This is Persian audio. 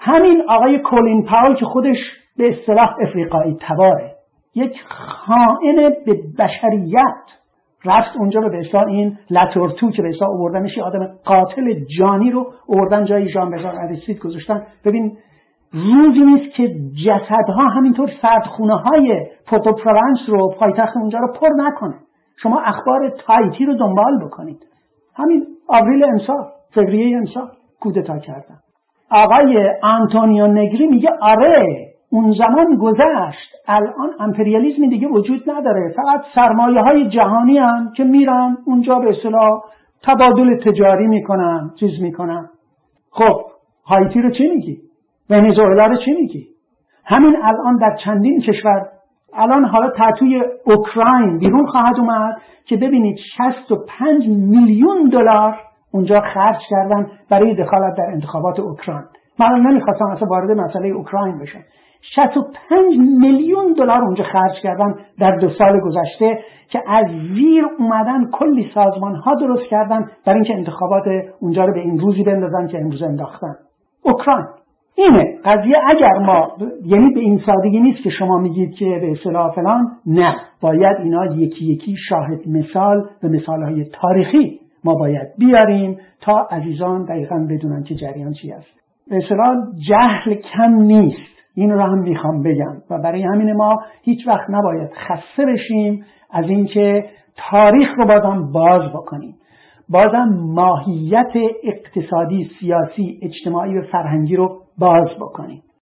همین آقای کولین پاول که خودش به اصطلاح افریقایی تباره، یک خائن به بشریت، رفت اونجا به اصطلاح این لاتورتو که به اصطلاح آوردنش یه آدم قاتل جانی رو آوردن جای ژان بژار اریستید گذاشتن. ببین روزی نیست که جسدها همینطور سردخونه‌های پورتو پروانس رو، پایتخت اونجا رو پر نکنه. شما اخبار تایتی رو دنبال بکنید. همین آوریل امسال، فوریه امسال کودتا کردن. آقای آنتونیو نگری میگه آره اون زمان گذشت، الان امپریالیسم دیگه وجود نداره، فقط سرمایه‌های جهانی هم که میرن اونجا به اصطلاح تبادل تجاری میکنن، چیز میکنن. خب هایتی رو چی میگی؟ ونزوئلا رو چی میگی؟ همین الان در چندین کشور، الان حالا تحتوی اوکراین بیرون خواهد اومد که ببینید 65 میلیون دلار اونجا خرج کردن برای دخالت در انتخابات اوکراین. من نمیخواستم اصلا وارد مسئله اوکراین بشم. 65 میلیون دلار اونجا خرج کردن در 2 سال گذشته که از زیر اومدن کلی سازمان ها درست کردن برای اینکه انتخابات اونجا رو به این روزی بندازن که امروز انداختن. اوکراین اینه قضیه. اگر ما، یعنی به این سادگی نیست که شما میگید که به اصطلاح فلان، نه، باید اینا یکی یکی شاهد مثال و مثالهای تاریخی ما باید بیاریم تا عزیزان دقیقاً بدونن که جریان چی است. به اصطلاح جهل کم نیست، این رو هم میخوام بگم و برای همین ما هیچ وقت نباید خسته بشیم از اینکه تاریخ رو بازم باز بکنیم، بازم ماهیت اقتصادی، سیاسی، اجتماعی و فرهنگی رو باز بکنیم.